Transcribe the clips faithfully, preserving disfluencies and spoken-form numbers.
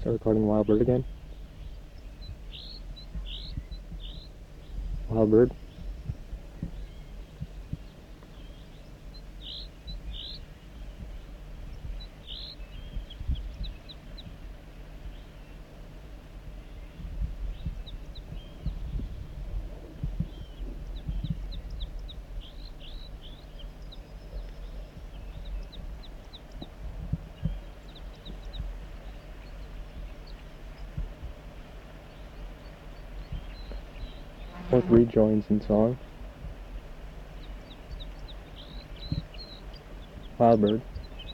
Start recording wild bird again. Wild bird. Fourth rejoins in song. Wild bird.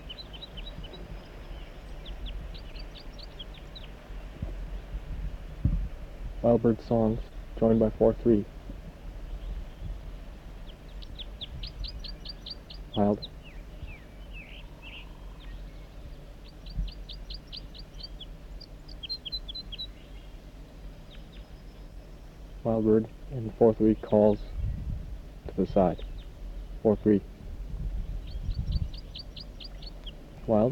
Wild bird songs joined by four three. Wild. Wild bird, and four three calls to the side. four three. Wild.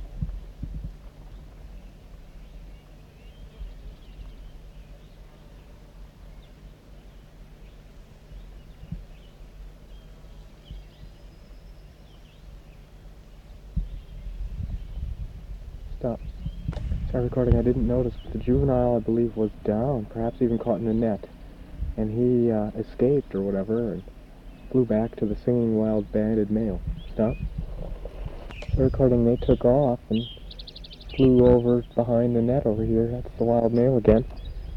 Stop. Start recording. I didn't notice, but the juvenile, I believe, was down, perhaps even caught in a net. And he uh, escaped or whatever and flew back to the singing wild banded male. Stop. Recording, they took off and flew over behind the net over here. That's the wild male again.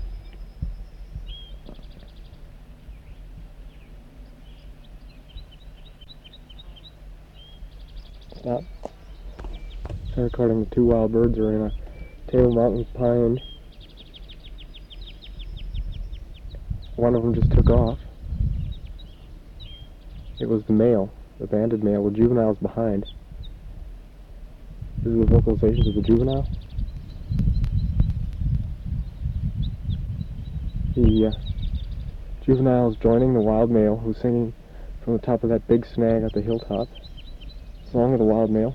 Stop. Start recording. The two wild birds are in a Table Mountain pine. One of them just took off. It was the male, the banded male, with juveniles behind. This is the vocalizations of the juvenile. The uh, juvenile is joining the wild male, who's singing from the top of that big snag at the hilltop. Song of the wild male.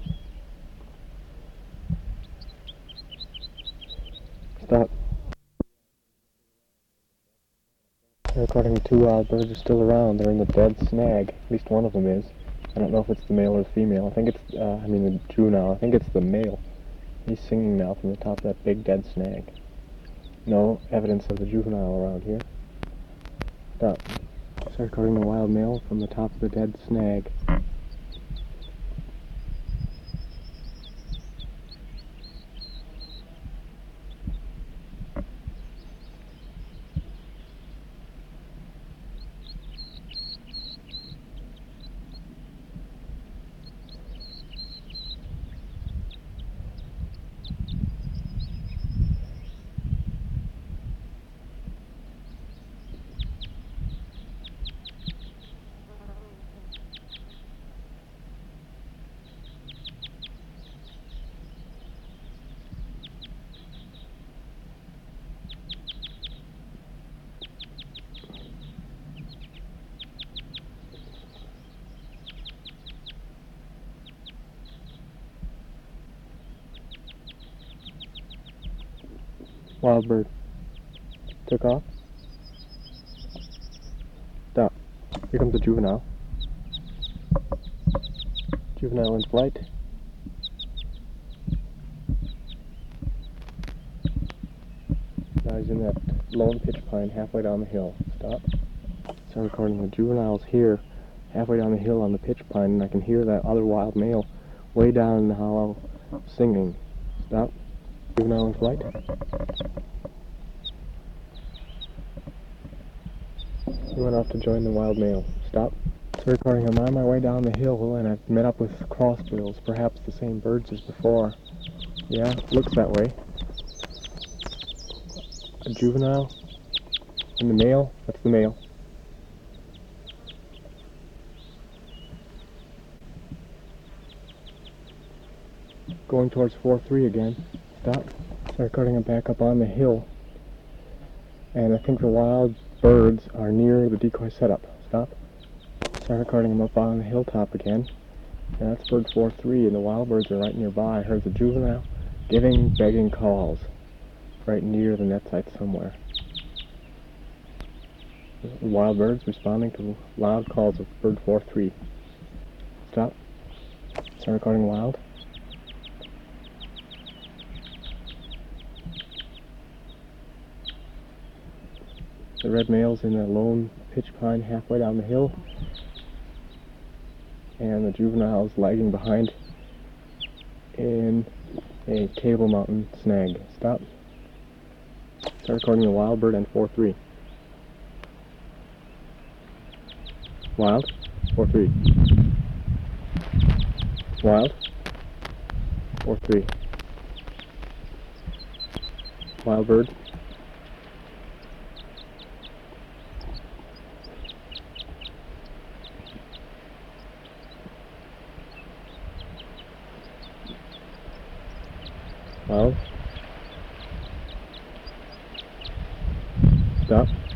Stop. Recording. The two wild birds are still around. They're in the dead snag. At least one of them is. I don't know if it's the male or the female. I think it's, uh, I mean the juvenile. I think it's the male. He's singing now from the top of that big dead snag. No evidence of the juvenile around here. Stop. Start recording the wild male from the top of the dead snag. Wild bird. Took off. Stop. Here comes the juvenile. Juvenile in flight. Now he's in that lone pitch pine halfway down the hill. Stop. Start recording. The juvenile's here, halfway down the hill on the pitch pine, and I can hear that other wild male way down in the hollow singing. Stop. Juvenile in flight. He went off to join the wild male. Stop. So recording. I'm on my way down the hill and I've met up with crossbills, perhaps the same birds as before. Yeah, looks that way. A juvenile and the male. That's the male. Going towards four three again. Stop. Start recording. I'm back up on the hill. And I think the wild birds are near the decoy setup. Stop. Start recording. I'm up on the hilltop again. And that's bird four three, and the wild birds are right nearby. I heard the juvenile giving, begging calls. right near the net site somewhere. Wild birds responding to loud calls of bird four three. Stop. Start recording wild. The red male's in a lone pitch pine halfway down the hill, and the juvenile's lagging behind in a Table Mountain snag. Stop. Start recording the wild bird and four three. Wild, four three. Wild, four three. Wild bird. Wild. Stop.